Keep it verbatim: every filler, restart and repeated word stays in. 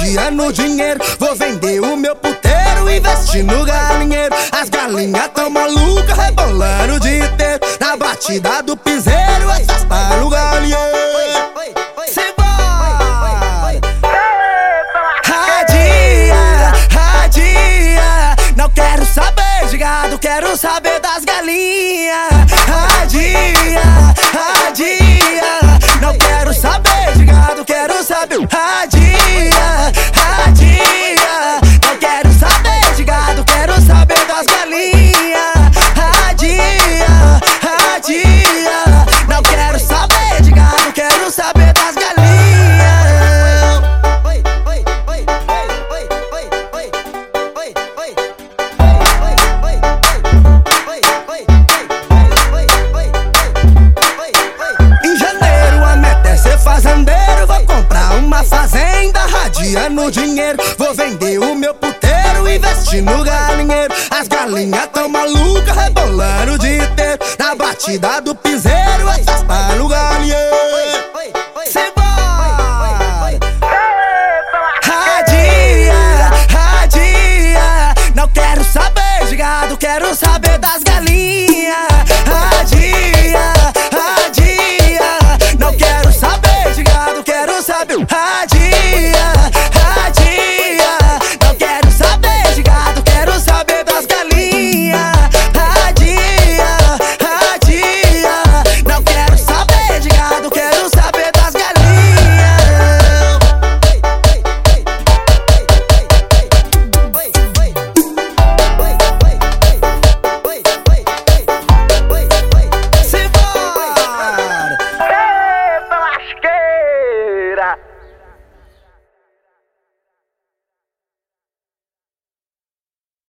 radiando dinheiro. Vou vender o meu puteiro, investir no galinheiro. As galinhas tão malucas, rebolando o dia inteiro. Na batida do piseiro, essas tá no galinheiro. Simbora! Radia, radia. Não quero saber de gado, quero saber das galinhas. Radia, radia. Não quero saber de gado, quero saber. Radia, radia. Não quero saber de gado, quero saber das galinhas. Radia, radia. Não quero saber de gado, quero saber das galinhas. Em janeiro a meta é ser fazendeiro. Vou comprar uma fazenda, radiando dinheiro. Vou vender o meu puteiro, investir no galinheiro. As galinhas tão malucas, rebolando o dia inteiro. Na batida do piseiro, essas tá no galinheiro. Simbora! Radia, radia. Não quero saber de gado, quero saber das galinhas. Radia, radia. Não quero saber de gado, quero saber. Radia.